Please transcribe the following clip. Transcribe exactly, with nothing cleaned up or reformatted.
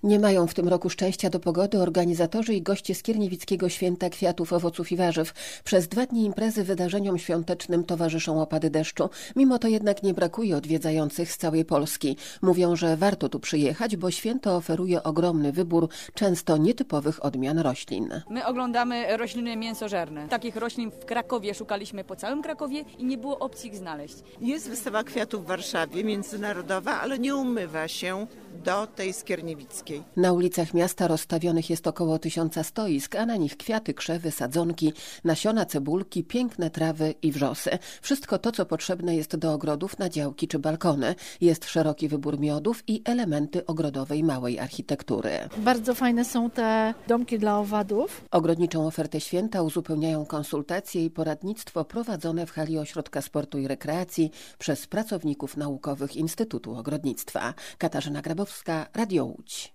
Nie mają w tym roku szczęścia do pogody organizatorzy i goście Skierniewickiego Święta Kwiatów, Owoców i Warzyw. Przez dwa dni imprezy wydarzeniom świątecznym towarzyszą opady deszczu. Mimo to jednak nie brakuje odwiedzających z całej Polski. Mówią, że warto tu przyjechać, bo święto oferuje ogromny wybór często nietypowych odmian roślin. My oglądamy rośliny mięsożerne. Takich roślin w Krakowie szukaliśmy po całym Krakowie i nie było opcji ich znaleźć. Jest wystawa kwiatów w Warszawie, międzynarodowa, ale nie umywa się do tej skierniewickiej. Na ulicach miasta rozstawionych jest około tysiąca stoisk, a na nich kwiaty, krzewy, sadzonki, nasiona cebulki, piękne trawy i wrzosy. Wszystko to, co potrzebne jest do ogrodów na działki czy balkony. Jest szeroki wybór miodów i elementy ogrodowej małej architektury. Bardzo fajne są te domki dla owadów. Ogrodniczą ofertę święta uzupełniają konsultacje i poradnictwo prowadzone w hali Ośrodka Sportu i Rekreacji przez pracowników naukowych Instytutu Ogrodnictwa. Katarzyna Grabowska, Radio Łódź.